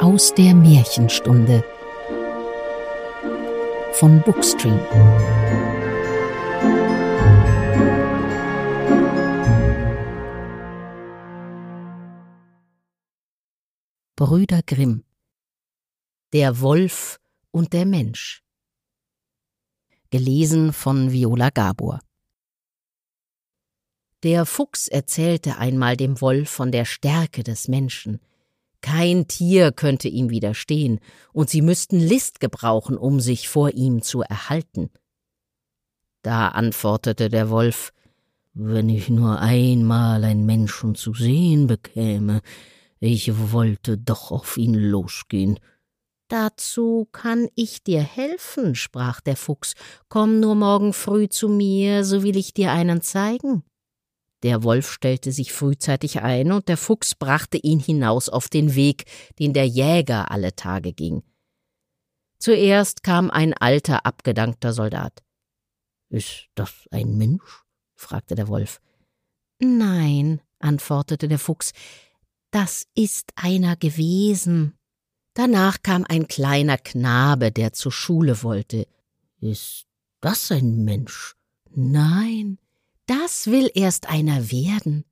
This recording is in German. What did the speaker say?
aus der Märchenstunde von Bookstream. Brüder Grimm. Der Wolf und der Mensch. Gelesen von Viola Gabor. Der Fuchs erzählte einmal dem Wolf von der Stärke des Menschen. Kein Tier könnte ihm widerstehen, und sie müssten List gebrauchen, um sich vor ihm zu erhalten. Da antwortete der Wolf: »Wenn ich nur einmal einen Menschen zu sehen bekäme, ich wollte doch auf ihn losgehen.« »Dazu kann ich dir helfen«, sprach der Fuchs. »Komm nur morgen früh zu mir, so will ich dir einen zeigen.« Der Wolf stellte sich frühzeitig ein, und der Fuchs brachte ihn hinaus auf den Weg, den der Jäger alle Tage ging. Zuerst kam ein alter, abgedankter Soldat. »Ist das ein Mensch?« fragte der Wolf. »Nein«, antwortete der Fuchs, »das ist einer gewesen.« Danach kam ein kleiner Knabe, der zur Schule wollte. »Ist das ein Mensch?« »Nein, das will erst einer werden.«